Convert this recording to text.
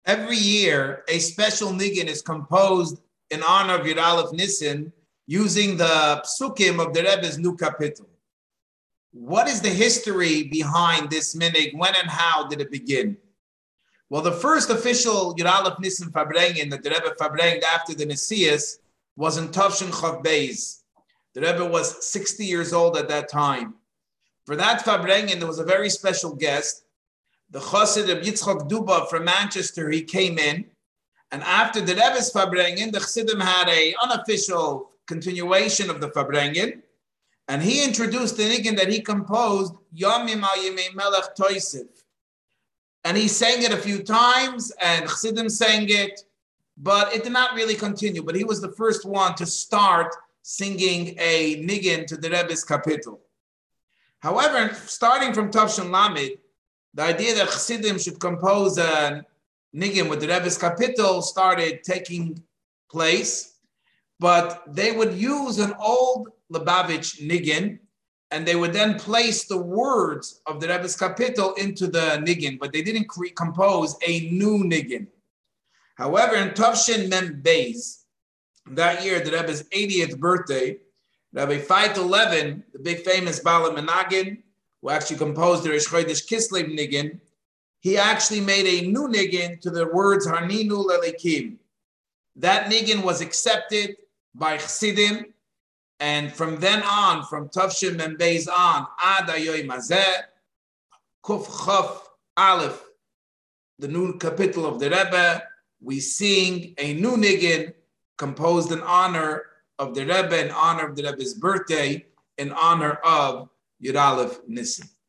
Every year, a special niggin is composed in honor of Yud Aleph Nissen using the psukim of the Rebbe's new kapitel. What is the history behind this minhag? When and how did it begin? Well, the first official Yud Aleph Nissen Farbrengen that the Rebbe Farbrenged after the Nesias was in Tavshin Chav Beis. The Rebbe was 60 years old at that time. For that Farbrengen, there was a very special guest. The Chassid of Yitzchak Duba from Manchester, he came in. And after the Rebbe's Farbrengen, the Chassidim had an unofficial continuation of the Farbrengen. And he introduced the niggin that he composed, Yomim al Yemei Melech Toisif. And he sang it a few times, and Chassidim sang it, but it did not really continue. But he was the first one to start singing a niggin to the Rebbe's kapitel. However, starting from Tavshin Lamed, the idea that Chassidim should compose a niggin with the Rebbe's kapitel started taking place, but they would use an old Lubavitch niggin, and they would then place the words of the Rebbe's kapitel into the niggin, but they didn't compose a new niggin. However, in Tavshin Mem Beis, that year, the Rebbe's 80th birthday, Rabbi Feitel Levin, the big famous Bala Menagin, who actually composed the Rish Chodesh Kislev niggin, he actually made a new niggin to the words Harninu Lelekim. That niggin was accepted by Chassidim, and from then on, from Tavshin Mem Beis on, Ad Hayoim Hazeh, Kuf Chaf Aleph, the new kapitel of the Rebbe, we sing a new niggin composed in honor of the Rebbe, in honor of the Rebbe's birthday, in honor of Yud Aleph Nissen.